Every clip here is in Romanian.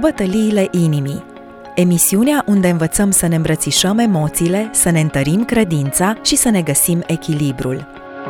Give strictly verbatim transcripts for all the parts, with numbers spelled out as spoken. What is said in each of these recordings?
Bătăliile inimii. Emisiunea unde învățăm să ne îmbrățișăm emoțiile, să ne întărim credința și să ne găsim echilibrul.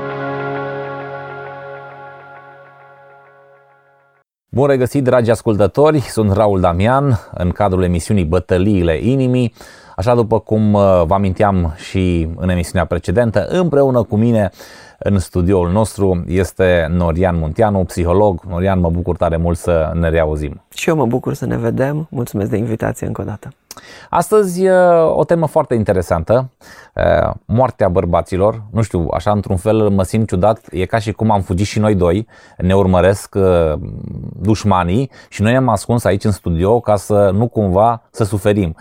Bun regăsit, dragi ascultători! Sunt Raul Damian în cadrul emisiunii Bătăliile inimii. Așa după cum vă aminteam și în emisiunea precedentă, împreună cu mine în studioul nostru este Norian Munteanu, psiholog. Norian, mă bucur tare mult să ne reauzim. Și eu mă bucur să ne vedem. Mulțumesc de invitație încă o dată. Astăzi o temă foarte interesantă, moartea bărbaților. Nu știu, așa într-un fel mă simt ciudat, e ca și cum am fugit și noi doi, ne urmăresc dușmanii și noi ne-am ascuns aici în studio ca să nu cumva să suferim.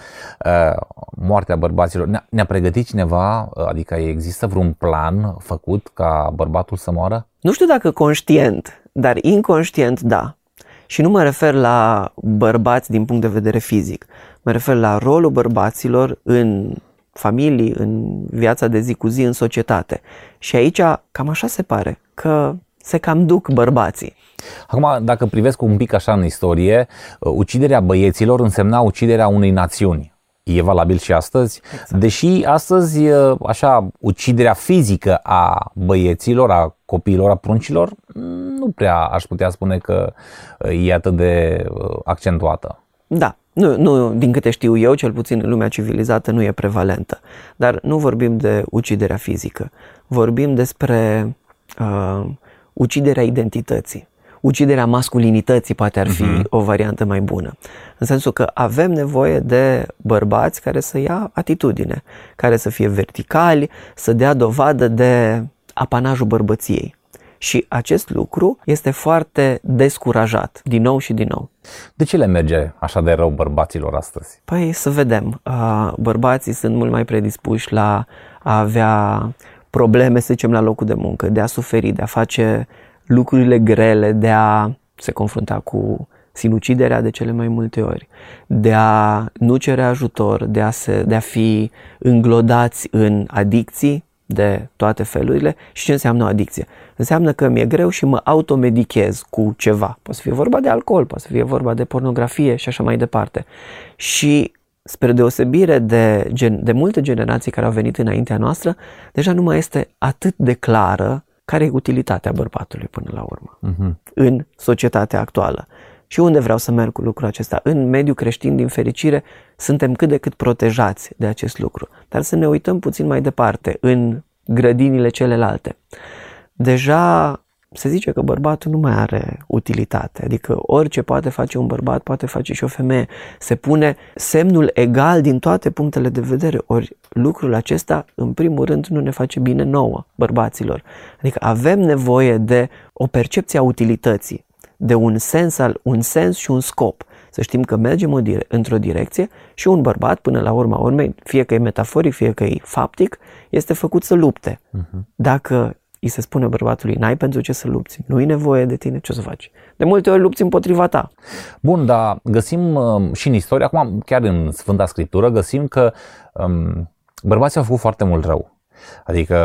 Moartea bărbaților, ne-a, ne-a pregătit cineva, adică există vreun plan făcut ca bărbatul să moară? Nu știu dacă conștient, dar inconștient da. Și nu mă refer la bărbați din punct de vedere fizic. Mă refer la rolul bărbaților în familii, în viața de zi cu zi, în societate. Și aici cam așa se pare, că se cam duc bărbații. Acum, dacă privesc un pic așa în istorie, uciderea băieților însemna uciderea unei națiuni. E valabil și astăzi, exact. Deși astăzi, așa, uciderea fizică a băieților, a copiilor, a pruncilor, nu prea aș putea spune că e atât de accentuată. Da, nu, nu, din câte știu eu, cel puțin în lumea civilizată, nu e prevalentă. Dar nu vorbim de uciderea fizică, vorbim despre uh, uciderea identității. Uciderea masculinității poate ar fi uh-huh. o variantă mai bună. În sensul că avem nevoie de bărbați care să ia atitudine, care să fie verticali, să dea dovadă de apanajul bărbăției. Și acest lucru este foarte descurajat, din nou și din nou. De ce le merge așa de rău bărbaților astăzi? Păi să vedem. Bărbații sunt mult mai predispuși la a avea probleme, să zicem, la locul de muncă, de a suferi, de a face lucrurile grele, de a se confrunta cu sinuciderea de cele mai multe ori, de a nu cere ajutor, de a, se, de a fi înglodați în adicții de toate felurile. Și ce înseamnă o adicție? Înseamnă că mi-e greu și mă automedichez cu ceva. Poate să fie vorba de alcool, poate să fie vorba de pornografie și așa mai departe. Și spre deosebire de, de multe generații care au venit înaintea noastră, deja nu mai este atât de clară care e utilitatea bărbatului până la urmă uh-huh. în societatea actuală. Și unde vreau să merg cu lucrul acesta? În mediul creștin, din fericire, suntem cât de cât protejați de acest lucru. Dar să ne uităm puțin mai departe, în grădinile celelalte. Deja se zice că bărbatul nu mai are utilitate, adică orice poate face un bărbat, poate face și o femeie. Se pune semnul egal din toate punctele de vedere, ori lucrul acesta, în primul rând, nu ne face bine nouă, bărbaților. Adică avem nevoie de o percepție a utilității, de un sens, al, un sens și un scop. Să știm că mergem o dire- într-o direcție și un bărbat, până la urma urmei, fie că e metaforic, fie că e faptic, este făcut să lupte. Uh-huh. Dacă îi se spune bărbatului, n-ai pentru ce să lupți, nu-i nevoie de tine, ce o să faci? De multe ori lupți împotriva ta. Bun, dar găsim uh, și în istorie, acum chiar în Sfânta Scriptură, găsim că um, bărbații au făcut foarte mult rău. Adică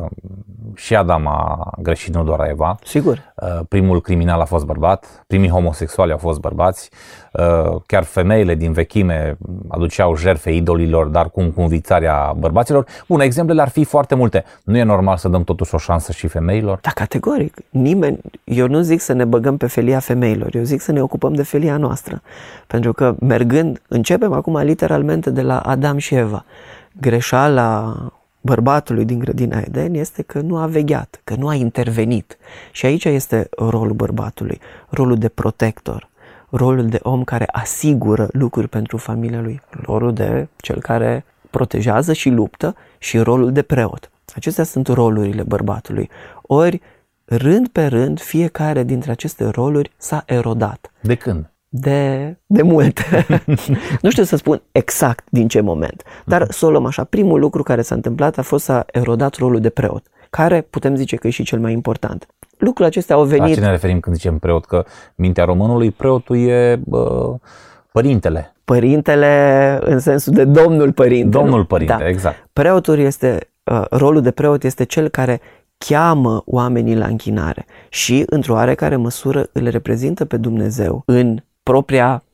și Adam a greșit, nu doar Eva. Sigur. Primul criminal a fost bărbat, primii homosexuali au fost bărbați, chiar femeile din vechime aduceau jertfe idolilor, dar cu învițarea bărbaților. Bun, exemplele ar fi foarte multe. Nu e normal să dăm totuși o șansă și femeilor? Da, categoric. Nimeni, eu nu zic să ne băgăm pe felia femeilor, eu zic să ne ocupăm de felia noastră. Pentru că mergând, începem acum literalmente de la Adam și Eva. Greșeala bărbatului din grădina Eden este că nu a vegheat, că nu a intervenit. Și aici este rolul bărbatului, rolul de protector, rolul de om care asigură lucruri pentru familia lui, rolul de cel care protejează și luptă și rolul de preot. Acestea sunt rolurile bărbatului. Ori, rând pe rând, fiecare dintre aceste roluri s-a erodat. De când? De, de multe. Nu știu să spun exact din ce moment, dar să o luăm așa. Primul lucru care s-a întâmplat a fost să a erodat rolul de preot, care putem zice că e și cel mai important. Lucrurile acestea au venit... La ce ne referim când zicem preot? Că mintea românului, preotul e bă, părintele. Părintele în sensul de domnul părinte. Domnul părinte, da. Exact. Preotul este, rolul de preot este cel care cheamă oamenii la închinare și, într-o oarecare măsură, îl reprezintă pe Dumnezeu în propria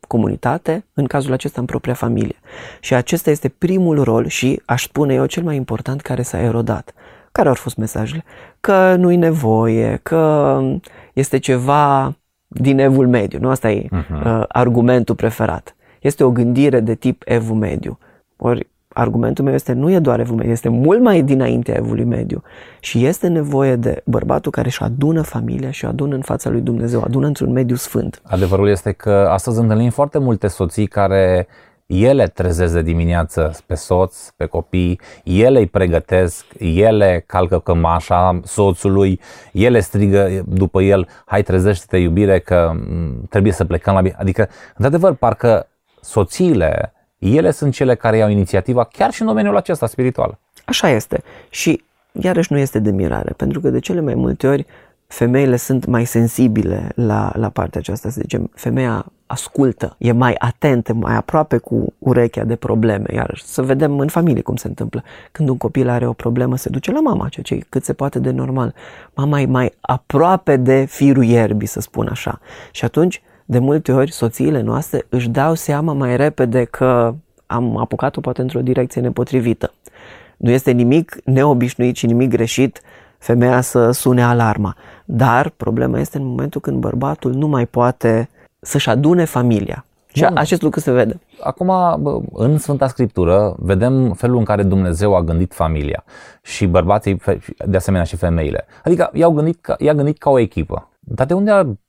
comunitate, în cazul acesta în propria familie. Și acesta este primul rol și, aș spune eu, cel mai important care s-a erodat. Care au fost mesajele? Că nu-i nevoie, că este ceva din evul mediu. Nu? Asta e uh-huh. uh, argumentul preferat. Este o gândire de tip evul mediu. Ori argumentul meu este nu e doar evul mediu, este mult mai dinaintea evului mediu. Și este nevoie de bărbatul care își adună familia și o adună în fața lui Dumnezeu, adună într-un mediu sfânt. Adevărul este că astăzi întâlnim foarte multe soții care ele trezesc de dimineață pe soț, pe copii, ele îi pregătesc, ele calcă cămașa soțului, ele strigă după el, hai trezește-te iubire că trebuie să plecăm la bine. Adică, într-adevăr, parcă soțiile, ele sunt cele care iau inițiativa chiar și în domeniul acesta spiritual. Așa este. Și iarăși nu este de mirare, pentru că de cele mai multe ori femeile sunt mai sensibile la, la partea aceasta, să zicem, femeia ascultă, e mai atentă, mai aproape cu urechea de probleme, iarăși să vedem în familie cum se întâmplă. Când un copil are o problemă, se duce la mama, ceea ce e cât se poate de normal. Mama e mai aproape de firul ierbii, să spun așa. Și atunci, de multe ori, soțiile noastre își dau seama mai repede că am apucat-o poate într-o direcție nepotrivită. Nu este nimic neobișnuit și nimic greșit femeia să sune alarma. Dar problema este în momentul când bărbatul nu mai poate să-și adune familia. Și Bun. acest lucru se vede. Acum, în Sfânta Scriptură, vedem felul în care Dumnezeu a gândit familia și bărbații, de asemenea și femeile. Adică i-au gândit ca, i-a gândit ca o echipă. Dar de unde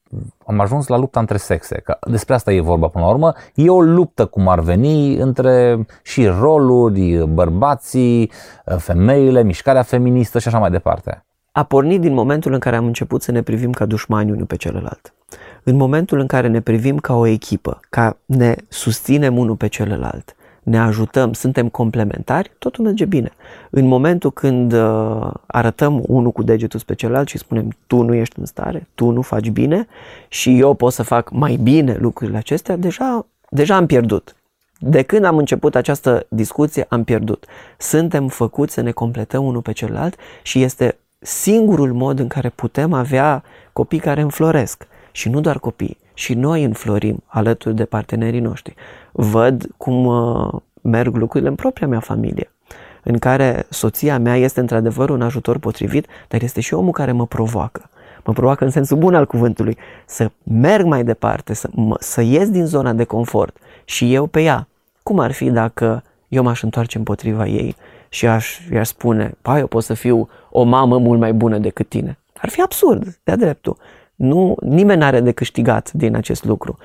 am ajuns la lupta între sexe? Că despre asta e vorba până la urmă. E o luptă, cum ar veni, între și roluri, bărbații, femeile, mișcarea feministă și așa mai departe. A pornit din momentul în care am început să ne privim ca dușmani unul pe celălalt. În momentul în care ne privim ca o echipă, ca ne susținem unul pe celălalt, ne ajutăm, suntem complementari, totul merge bine. În momentul când uh, arătăm unul cu degetul pe celălalt și spunem tu nu ești în stare, tu nu faci bine și eu pot să fac mai bine lucrurile acestea, deja, deja am pierdut. De când am început această discuție, am pierdut. Suntem făcuți să ne completăm unul pe celălalt și este singurul mod în care putem avea copii care înfloresc. Și nu doar copii, și noi înflorim alături de partenerii noștri. Văd cum uh, merg lucrurile în propria mea familie, în care soția mea este într-adevăr un ajutor potrivit, dar este și omul care mă provoacă. Mă provoacă în sensul bun al cuvântului, să merg mai departe, să, mă, să ies din zona de confort și eu pe ea. Cum ar fi dacă eu m-aș întoarce împotriva ei și aș, i-aș spune, pa, eu pot să fiu o mamă mult mai bună decât tine? Ar fi absurd, de-a dreptul. Nu, nimeni n-are de câștigat din acest lucru.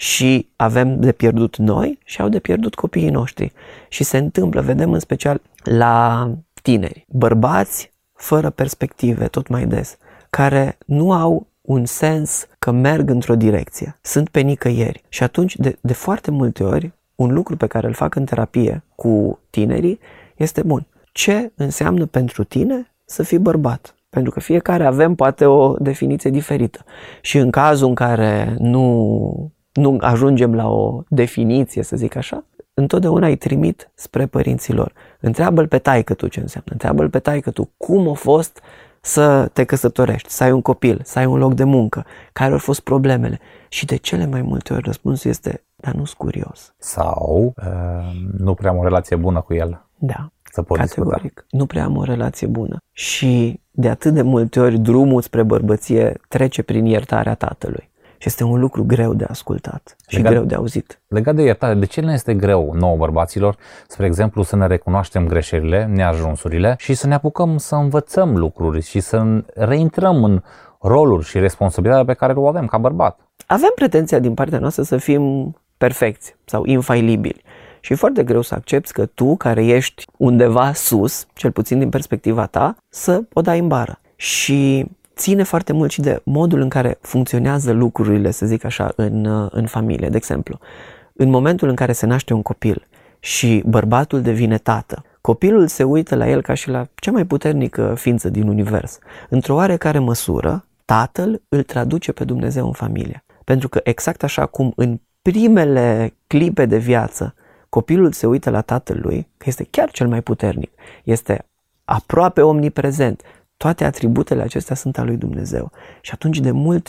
Și avem de pierdut noi și au de pierdut copiii noștri. Și se întâmplă, vedem în special la tineri, bărbați fără perspective tot mai des, care nu au un sens că merg într-o direcție, sunt pe nicăieri. Și atunci, de, de foarte multe ori, un lucru pe care îl fac în terapie cu tinerii este bun. Ce înseamnă pentru tine să fii bărbat? Pentru că fiecare avem poate o definiție diferită. Și în cazul în care nu, nu ajungem la o definiție, să zic așa, întotdeauna îi trimit spre părinții lor. Întreabă-l pe taică tu ce înseamnă. Întreabă-l pe taică tu cum a fost să te căsătorești, să ai un copil, să ai un loc de muncă, care au fost problemele. Și de cele mai multe ori răspunsul este, dar nu-s curios. Sau uh, nu prea am o relație bună cu el. Da. Să pot Categoric. Discuta. Nu prea am o relație bună. Și de atât de multe ori drumul spre bărbăție trece prin iertarea tatălui. Și este un lucru greu de ascultat și legat, greu de auzit. Legat de iertare, de ce ne este greu nouă bărbaților, spre exemplu, să ne recunoaștem greșelile, neajunsurile și să ne apucăm să învățăm lucruri și să reintrăm în roluri și responsabilitatea pe care o avem ca bărbat? Avem pretenția din partea noastră să fim perfecți sau infailibili. Și e foarte greu să accepti că tu, care ești undeva sus, cel puțin din perspectiva ta, să o dai în bară. Și ține foarte mult și de modul în care funcționează lucrurile, să zic așa, în, în familie. De exemplu, în momentul în care se naște un copil și bărbatul devine tată, copilul se uită la el ca și la cea mai puternică ființă din univers. Într-o oarecare măsură, tatăl îl traduce pe Dumnezeu în familie. Pentru că exact așa cum în primele clipe de viață copilul se uită la tatăl lui, că este chiar cel mai puternic, este aproape omniprezent, toate atributele acestea sunt ale lui Dumnezeu. Și atunci de multe ori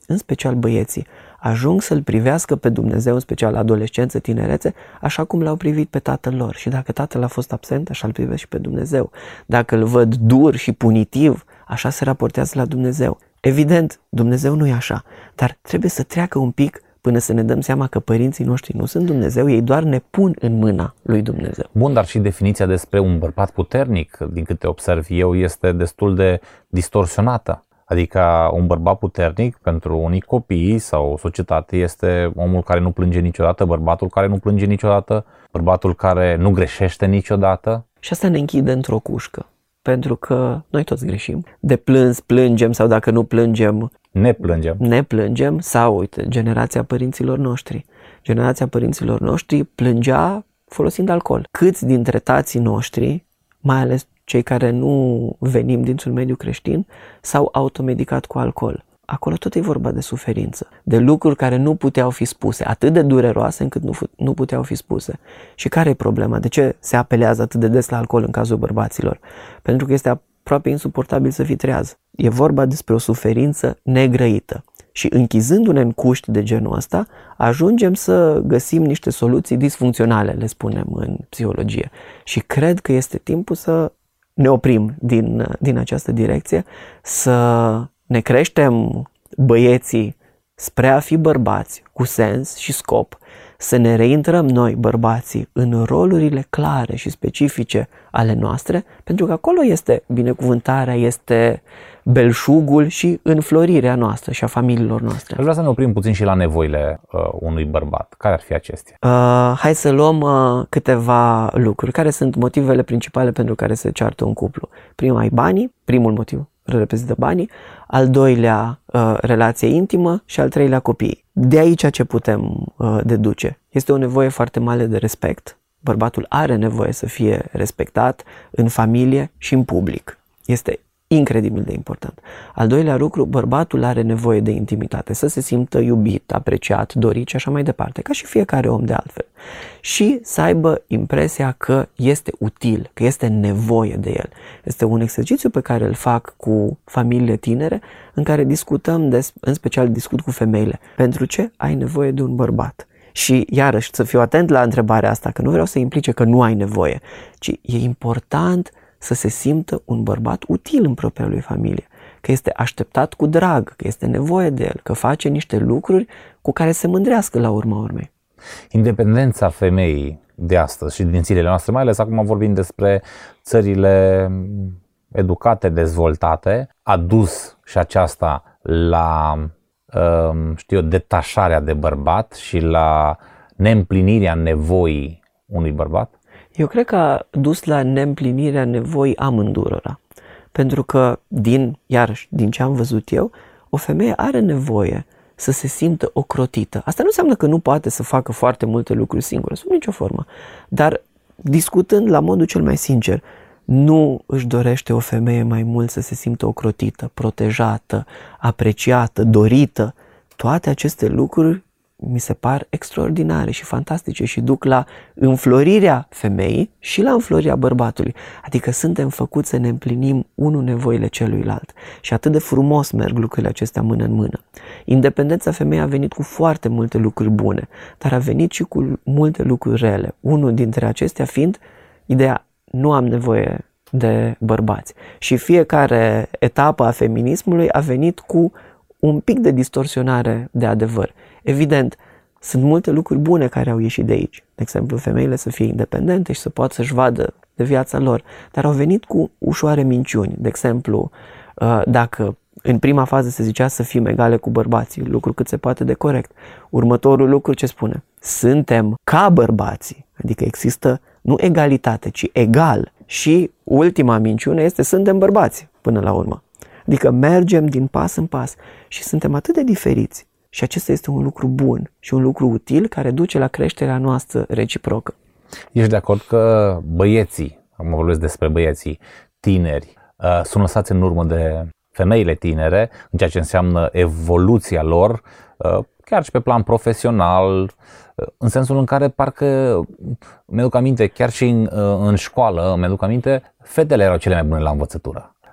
în special băieții, ajung să-L privească pe Dumnezeu, în special adolescență, tinerețe, așa cum L-au privit pe tatăl lor. Și dacă tatăl a fost absent, așa Îl privesc și pe Dumnezeu. Dacă Îl văd dur și punitiv, așa se raportează la Dumnezeu. Evident, Dumnezeu nu e așa, dar trebuie să treacă un pic până să ne dăm seama că părinții noștri nu sunt Dumnezeu, ei doar ne pun în mâna lui Dumnezeu. Bun, dar și definiția despre un bărbat puternic, din câte observ eu, este destul de distorsionată. Adică un bărbat puternic pentru unii copii sau societate este omul care nu plânge niciodată, bărbatul care nu plânge niciodată, bărbatul care nu greșește niciodată. Și asta ne închide într-o cușcă, pentru că noi toți greșim. De plâns, plângem sau dacă nu plângem, ne plângem. Ne plângem sau, uite, generația părinților noștri. Generația părinților noștri plângea folosind alcool. Câți dintre tații noștri, mai ales cei care nu venim dintr-un mediu creștin, s-au automedicat cu alcool. Acolo tot e vorba de suferință, de lucruri care nu puteau fi spuse, atât de dureroase încât nu, nu puteau fi spuse. Și care e problema? De ce se apelează atât de des la alcool în cazul bărbaților? Pentru că este aproape insuportabil să fii treaz. E vorba despre o suferință negrăită. Și închizându-ne în cuști de genul ăsta, ajungem să găsim niște soluții disfuncționale, le spunem în psihologie. Și cred că este timpul să ne oprim din, din această direcție, să ne creștem băieții spre a fi bărbați cu sens și scop, să ne reintrăm noi, bărbații, în rolurile clare și specifice ale noastre, pentru că acolo este binecuvântarea, este belșugul și înflorirea noastră și a familiilor noastre. Aș vrea să ne oprim puțin și la nevoile uh, unui bărbat. Care ar fi acestea? Uh, hai să luăm uh, câteva lucruri. Care sunt motivele principale pentru care se ceartă un cuplu? Prima e banii, primul motiv reprezintă banii, al doilea uh, relație intimă și al treilea copii. De aici ce putem uh, deduce? Este o nevoie foarte mare de respect. Bărbatul are nevoie să fie respectat în familie și în public. Este incredibil de important. Al doilea lucru, bărbatul are nevoie de intimitate, să se simtă iubit, apreciat, dorit și așa mai departe, ca și fiecare om de altfel. Și să aibă impresia că este util, că este nevoie de el. Este un exercițiu pe care îl fac cu familiile tinere, în care discutăm, des, în special discut cu femeile. Pentru ce ai nevoie de un bărbat? Și iarăși să fiu atent la întrebarea asta, că nu vreau să implice că nu ai nevoie, ci e important să se simtă un bărbat util în propria lui familie, că este așteptat cu drag, că este nevoie de el, că face niște lucruri cu care se mândrească la urma urmei. Independența femeii de astăzi și din zilele noastre, mai ales acum vorbim despre țările educate, dezvoltate, a dus și aceasta la, știu eu, detașarea de bărbat și la neîmplinirea nevoii unui bărbat? Eu cred că a dus la neîmplinirea nevoii amândurora. Pentru că, din, iarăși, din ce am văzut eu, o femeie are nevoie să se simtă ocrotită. Asta nu înseamnă că nu poate să facă foarte multe lucruri singură, sub nicio formă. Dar, discutând la modul cel mai sincer, nu își dorește o femeie mai mult să se simtă ocrotită, protejată, apreciată, dorită. Toate aceste lucruri mi se par extraordinare și fantastice și duc la înflorirea femeii și la înflorirea bărbatului. Adică suntem făcuți să ne împlinim unul nevoile celuilalt. Și atât de frumos merg lucrurile acestea mână în mână. Independența femeii a venit cu foarte multe lucruri bune, dar a venit și cu multe lucruri rele. Unul dintre acestea fiind ideea, nu am nevoie de bărbați. Și fiecare etapă a feminismului a venit cu un pic de distorsionare de adevăr. Evident, sunt multe lucruri bune care au ieșit de aici. De exemplu, femeile să fie independente și să poată să-și vadă de viața lor, dar au venit cu ușoare minciuni. De exemplu, dacă în prima fază se zicea să fim egale cu bărbații, lucru cât se poate de corect, următorul lucru ce spune? Suntem ca bărbații, adică există nu egalitate, ci egal. Și ultima minciună este suntem bărbați până la urmă. Adică mergem din pas în pas și suntem atât de diferiți. Și acesta este un lucru bun și un lucru util care duce la creșterea noastră reciprocă. Ești de acord că băieții, am vorbesc despre băieții tineri, sunt lăsați în urmă de femeile tinere în ceea ce înseamnă evoluția lor, chiar și pe plan profesional, în sensul în care parcă, mi-aduc aminte, chiar și în, în școală, mi-aduc aminte, fetele erau cele mai bune la învățătură.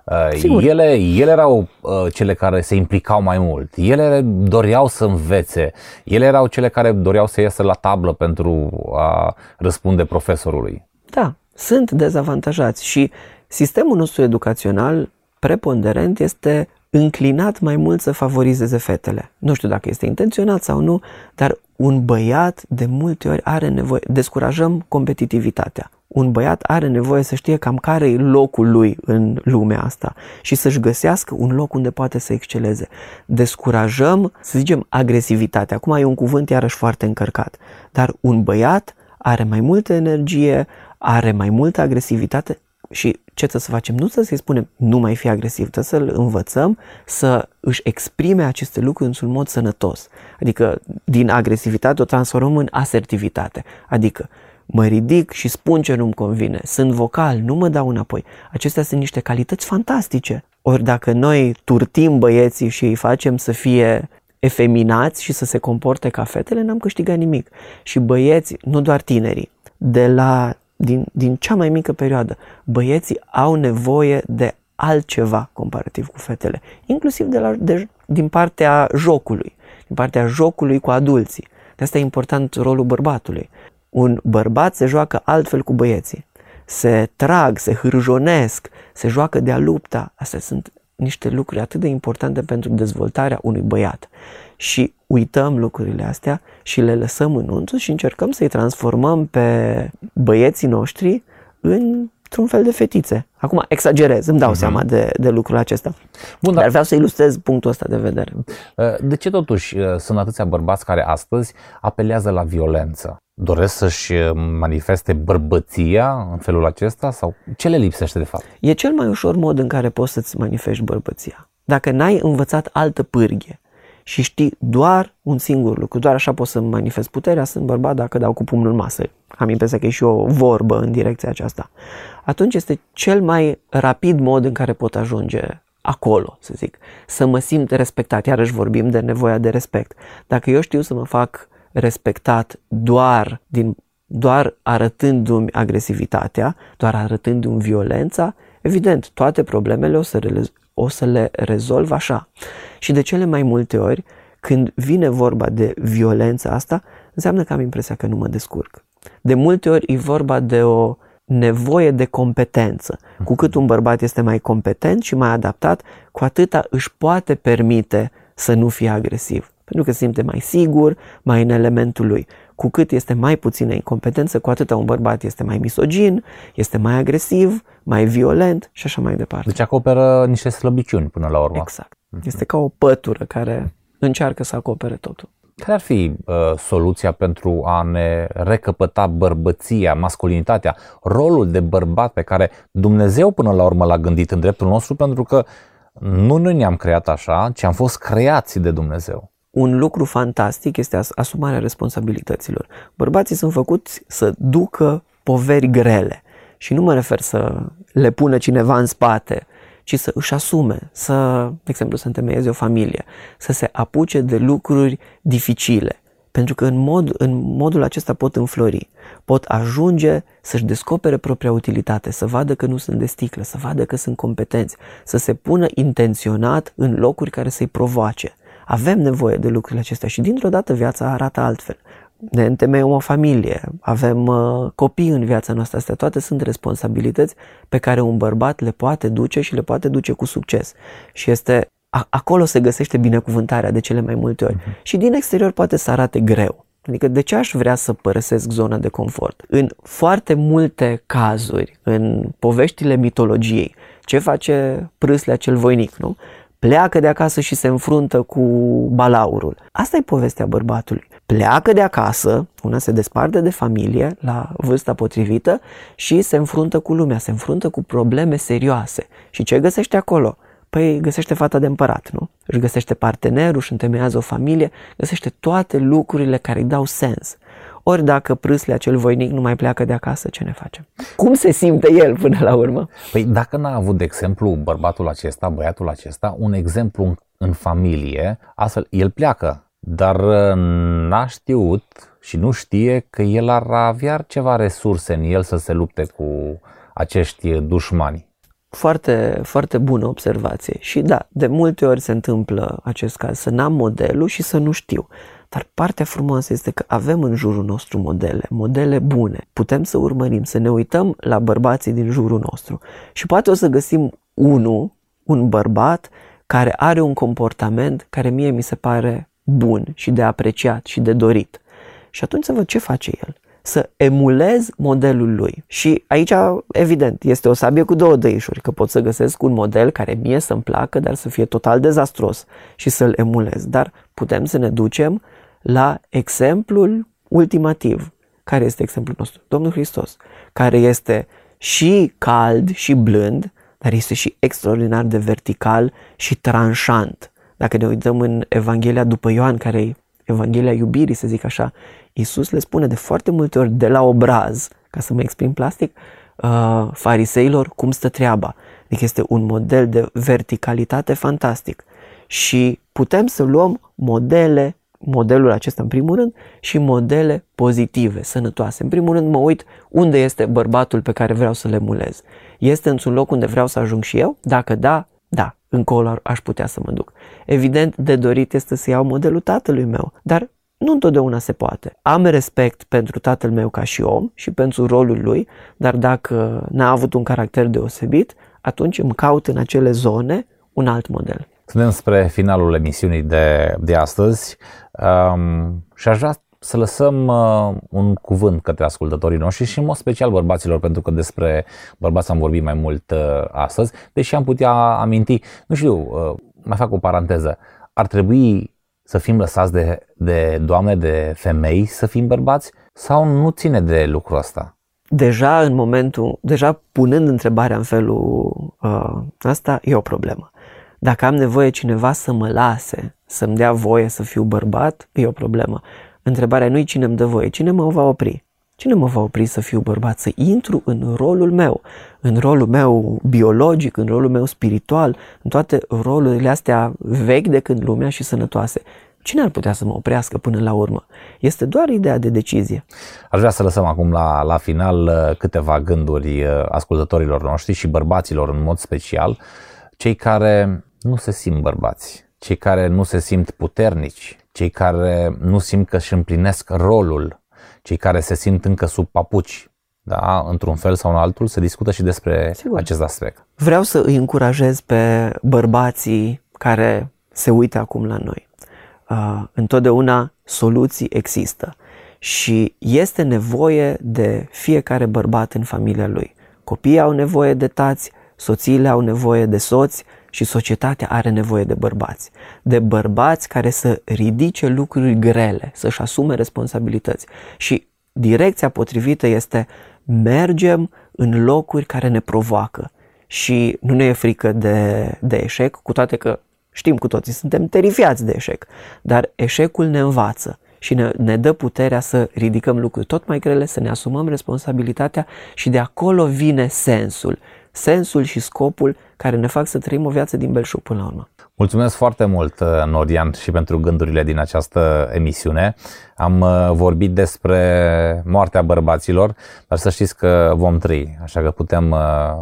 Sigur. Ele, ele erau cele care se implicau mai mult, ele doreau să învețe, ele erau cele care doreau să iasă la tablă pentru a răspunde profesorului. Da, sunt dezavantajați și sistemul nostru educațional preponderent este înclinat mai mult să favorizeze fetele. Nu știu dacă este intenționat sau nu, dar un băiat de multe ori are nevoie, descurajăm competitivitatea. Un băiat are nevoie să știe cam care e locul lui în lumea asta și să-și găsească un loc unde poate să exceleze. Descurajăm, să zicem, agresivitatea. Acum e un cuvânt iarăși foarte încărcat, dar un băiat are mai multă energie, are mai multă agresivitate și ce trebuie să facem? Nu să-i spunem nu mai fi agresiv, trebuie să-l învățăm să își exprime aceste lucruri într-un mod sănătos. Adică din agresivitate o transformăm în asertivitate. Adică mă ridic și spun ce nu-mi convine, sunt vocal, nu mă dau înapoi. Acestea sunt niște calități fantastice. Ori dacă noi turtim băieții și îi facem să fie efeminați și să se comporte ca fetele, n-am câștigat nimic. Și băieți, nu doar tinerii, de la, din, din cea mai mică perioadă, băieții au nevoie de altceva comparativ cu fetele, inclusiv de la, de, din partea jocului, din partea jocului cu adulții. De asta e important rolul bărbatului. Un bărbat se joacă altfel cu băieții. Se trag, se hârjonesc, se joacă de-a lupta. Astea sunt niște lucruri atât de importante pentru dezvoltarea unui băiat. Și uităm lucrurile astea și le lăsăm înăuntru și încercăm să-i transformăm pe băieții noștri într-un fel de fetițe. Acum exagerez, îmi dau uh-huh. seama de, de lucrul acesta. Bun, dar vreau să ilustrez punctul ăsta de vedere. De ce totuși sunt atâția bărbați care astăzi apelează la violență? Doresc să-și manifeste bărbăția în felul acesta sau ce le lipsește de fapt? E cel mai ușor mod în care poți să-ți manifesti bărbăția. Dacă n-ai învățat altă pârghie și știi doar un singur lucru, doar așa poți să-mi manifest puterea, sunt bărbat dacă dau cu pumnul în masă. Am impresia că e și o vorbă în direcția aceasta. Atunci este cel mai rapid mod în care pot ajunge acolo, să zic, să mă simt respectat. Iarăși vorbim de nevoia de respect. Dacă eu știu să mă fac respectat doar, din, doar arătându-mi agresivitatea, doar arătându-mi violența, evident, toate problemele o să, re, o să le rezolv așa. Și de cele mai multe ori, când vine vorba de violența asta, înseamnă că am impresia că nu mă descurc. De multe ori e vorba de o nevoie de competență. Cu cât un bărbat este mai competent și mai adaptat, cu atâta își poate permite să nu fie agresiv. Pentru că se simte mai sigur, mai în elementul lui. Cu cât este mai puțină incompetență, cu atâta un bărbat este mai misogin, este mai agresiv, mai violent și așa mai departe. Deci acoperă niște slăbiciuni până la urmă. Exact. Este ca o pătură care încearcă să acopere totul. Care ar fi uh, soluția pentru a ne recăpăta bărbăția, masculinitatea, rolul de bărbat pe care Dumnezeu până la urmă l-a gândit în dreptul nostru, pentru că nu noi ne-am creat așa, ci am fost creați de Dumnezeu. Un lucru fantastic este asumarea responsabilităților. Bărbații sunt făcuți să ducă poveri grele și nu mă refer să le pună cineva în spate, ci să își asume, să, de exemplu, să întemeieze o familie, să se apuce de lucruri dificile, pentru că în, mod, în modul acesta pot înflori, pot ajunge să-și descopere propria utilitate, să vadă că nu sunt de sticlă, să vadă că sunt competenți, să se pună intenționat în locuri care să-i provoace. Avem nevoie de lucrurile acestea și dintr-o dată viața arată altfel. Ne întemeiem o familie, avem uh, copii în viața noastră, astea toate sunt responsabilități pe care un bărbat le poate duce și le poate duce cu succes. Și este a, acolo se găsește binecuvântarea de cele mai multe ori. Uh-huh. Și din exterior poate să arate greu. Adică de ce aș vrea să părăsesc zona de confort? În foarte multe cazuri, în poveștile mitologiei, ce face Prâslea cel voinic, nu? Pleacă de acasă și se înfruntă cu balaurul. Asta e povestea bărbatului. Pleacă de acasă, una se desparte de familie la vârsta potrivită și se înfruntă cu lumea, se înfruntă cu probleme serioase. Și ce găsește acolo? Păi găsește fata de împărat, nu? Își găsește partenerul, își întemeiază o familie, găsește toate lucrurile care îi dau sens. Ori dacă Prâslea cel voinic nu mai pleacă de acasă, ce ne facem? Cum se simte el până la urmă? Păi dacă n-a avut, de exemplu, bărbatul acesta, băiatul acesta, un exemplu în, în familie, astfel el pleacă, dar n-a știut și nu știe că el ar avea ceva resurse în el să se lupte cu acești dușmani. Foarte, foarte bună observație. Și da, de multe ori se întâmplă acest caz, să n-am modelul și să nu știu. Dar partea frumoasă este că avem în jurul nostru modele, modele bune. Putem să urmărim, să ne uităm la bărbații din jurul nostru. Și poate o să găsim unul, un bărbat, care are un comportament care mie mi se pare bun și de apreciat și de dorit. Și atunci să văd ce face el. Să emulez modelul lui. Și aici, evident, este o sabie cu două dăișuri, că pot să găsesc un model care mie să-mi placă, dar să fie total dezastros și să-l emulez. Dar putem să ne ducem la exemplul ultimativ. Care este exemplul nostru? Domnul Hristos, care este și cald și blând, dar este și extraordinar de vertical și tranșant. Dacă ne uităm în Evanghelia după Ioan, care e Evanghelia iubirii, să zic așa, Iisus le spune de foarte multe ori de la obraz, ca să mă exprim plastic, uh, fariseilor cum stă treaba. Adică este un model de verticalitate fantastic. Și putem să luăm modele, modelul acesta în primul rând, și modele pozitive, sănătoase. În primul rând mă uit unde este bărbatul pe care vreau să-l emulez. Este într-un loc unde vreau să ajung și eu? Dacă da, da, încolo aș putea să mă duc. Evident, de dorit este să iau modelul tatălui meu, dar nu întotdeauna se poate. Am respect pentru tatăl meu ca și om și pentru rolul lui, dar dacă n-a avut un caracter deosebit, atunci îmi caut în acele zone un alt model. Suntem spre finalul emisiunii de, de astăzi um, și aș vrea să lăsăm uh, un cuvânt către ascultătorii noștri și în mod special bărbaților, pentru că despre bărbați am vorbit mai mult uh, astăzi, deși am putea aminti, nu știu, uh, mai fac o paranteză, ar trebui să fim lăsați de, de doamne, de femei, să fim bărbați sau nu ține de lucrul ăsta? Deja în momentul, deja punând întrebarea în felul uh, ăsta, e o problemă. Dacă am nevoie cineva să mă lase, să-mi dea voie să fiu bărbat, e o problemă. Întrebarea nu e cine îmi dă voie, cine mă va opri? Cine mă va opri să fiu bărbat, să intru în rolul meu, în rolul meu biologic, în rolul meu spiritual, în toate rolurile astea vechi de când lumea și sănătoase? Cine ar putea să mă oprească până la urmă? Este doar ideea de decizie. Aș vrea să lăsăm acum la, la final câteva gânduri ascultătorilor noștri și bărbaților în mod special, cei care nu se simt bărbați, cei care nu se simt puternici, cei care nu simt că își împlinesc rolul, cei care se simt încă sub papuci. Da? Într-un fel sau în altul se discută și despre Sigur. acest aspect. Vreau să îi încurajez pe bărbații care se uită acum la noi. Uh, întotdeauna soluții există și este nevoie de fiecare bărbat în familia lui. Copiii au nevoie de tați, soțiile au nevoie de soți și societatea are nevoie de bărbați. De bărbați care să ridice lucruri grele, să-și asume responsabilități. Și direcția potrivită este mergem în locuri care ne provoacă și nu ne e frică de, de eșec, cu toate că știm cu toții, suntem terifiați de eșec, dar eșecul ne învață și ne, ne dă puterea să ridicăm lucruri tot mai grele, să ne asumăm responsabilitatea și de acolo vine sensul. Sensul și scopul care ne fac să trăim o viață din belșug până la urmă. Mulțumesc foarte mult, Norian, și pentru gândurile din această emisiune. Am vorbit despre moartea bărbaților, dar să știți că vom trăi, așa că putem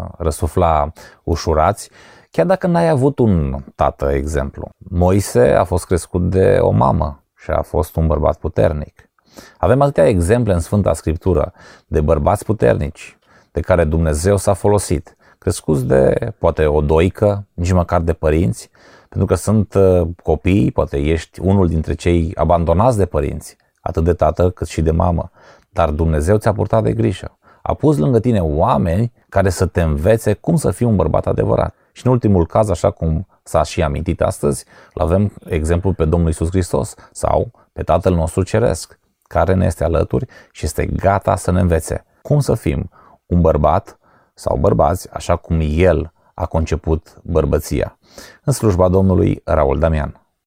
răsufla ușurați. Chiar dacă n-ai avut un tată, exemplu. Moise a fost crescut de o mamă și a fost un bărbat puternic. Avem atâtea exemple în Sfânta Scriptură de bărbați puternici de care Dumnezeu s-a folosit, crescuți de poate o doică, nici măcar de părinți, pentru că sunt copii, poate ești unul dintre cei abandonați de părinți, atât de tată cât și de mamă, dar Dumnezeu ți-a purtat de grijă. A pus lângă tine oameni care să te învețe cum să fii un bărbat adevărat. Și în ultimul caz, așa cum s-a și amintit astăzi, l-avem exemplul pe Domnul Iisus Hristos sau pe Tatăl nostru Ceresc, care ne este alături și este gata să ne învețe cum să fim un bărbat sau bărbați, așa cum El a conceput bărbăția. În slujba Domnului, Raul Damian.